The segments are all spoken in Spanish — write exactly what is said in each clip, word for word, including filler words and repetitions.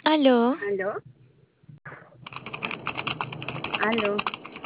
Aló, ¿Aló? ¿Aló?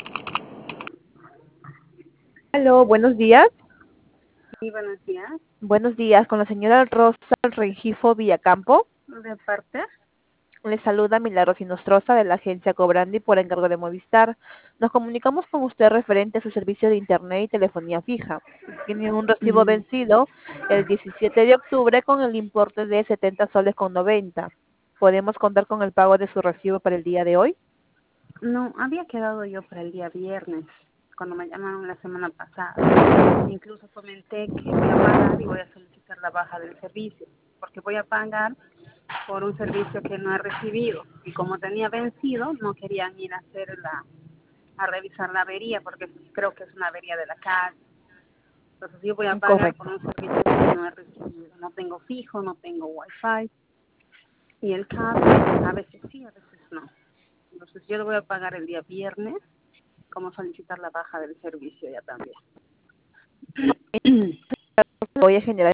Aló, buenos días. Sí, buenos días. Buenos días, con la señora Rosa Rengifo Villacampo. ¿De parte? Le saluda Milagros Inostroza de la agencia Cobrandi por encargo de Movistar. Nos comunicamos con usted referente a su servicio de internet y telefonía fija. Tiene un recibo Mm, vencido el diecisiete de octubre con el importe de setenta soles con noventa. ¿Podemos contar con el pago de su recibo para el día de hoy? No, había quedado yo para el día viernes, cuando me llamaron la semana pasada. Incluso comenté que voy a pagar y voy a solicitar la baja del servicio, porque voy a pagar por un servicio que no he recibido. Y como tenía vencido, no querían ir a hacer la, a revisar la avería, porque creo que es una avería de la calle. Entonces yo voy a pagar por Correcto. un servicio que no he recibido. No tengo fijo, no tengo wifi. Y el cable, a veces sí, a veces no. Entonces yo lo voy a pagar el día viernes, como solicitar la baja del servicio ya también. Voy a generar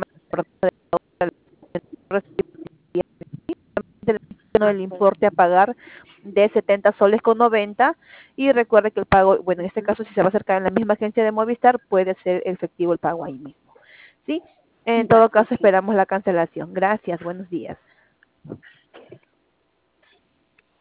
el Ok. importe a pagar de setenta soles con noventa y recuerde que el pago, bueno, en este caso si se va a acercar en la misma agencia de Movistar, puede ser efectivo el pago ahí mismo. ¿Sí? En Ya, todo caso ok. esperamos la cancelación. Gracias, buenos días.